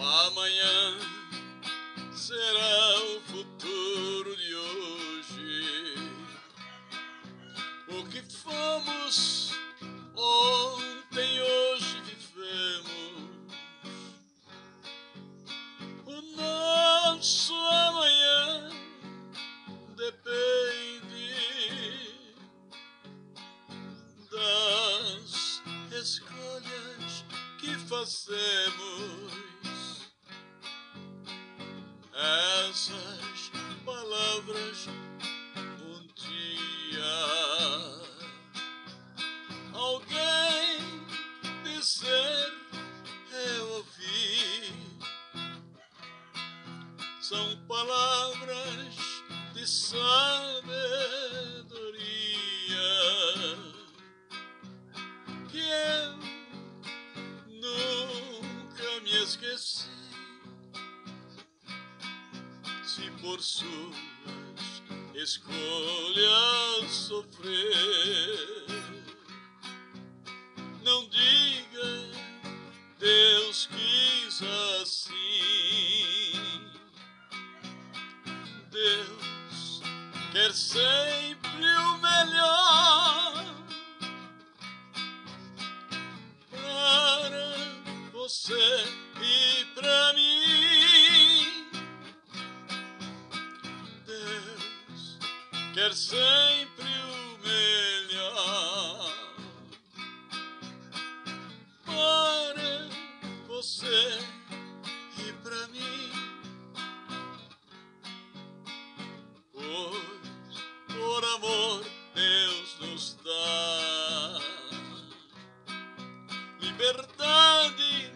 Amanhã será o futuro de hoje. O que fomos ontem, hoje vivemos. O nosso amanhã depende das escolhas que fazemos. Essas palavras um dia alguém dizer eu ouvi. São palavras de sabedoria que eu nunca me esqueci. Se por suas escolhas sofrer, não diga Deus quis assim. Deus quer sempre o melhor para você e para mim. Deus quer sempre o melhor para você e para mim. Pois, por amor, Deus nos dá liberdade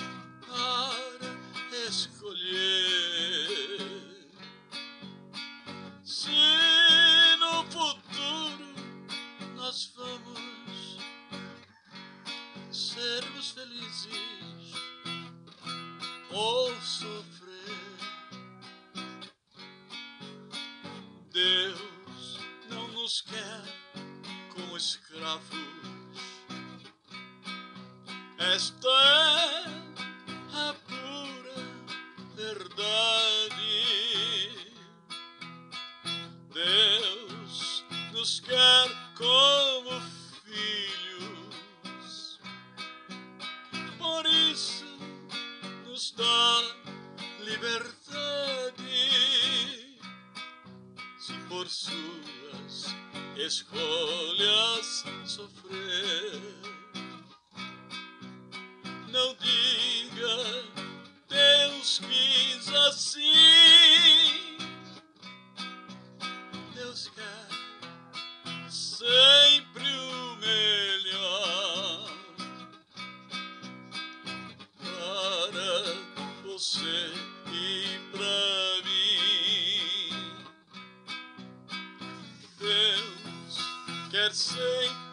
para escolher. Se no futuro nós vamos sermos felizes ou sofrer, Deus não nos quer como escravos. Esta é a pura verdade. Deus nos quer como filhos, por isso nos dá liberdade. Se por suas escolhas sofrer, não diga Deus quis assim. Deus quer sempre o melhor para você e para mim. Deus quer sempre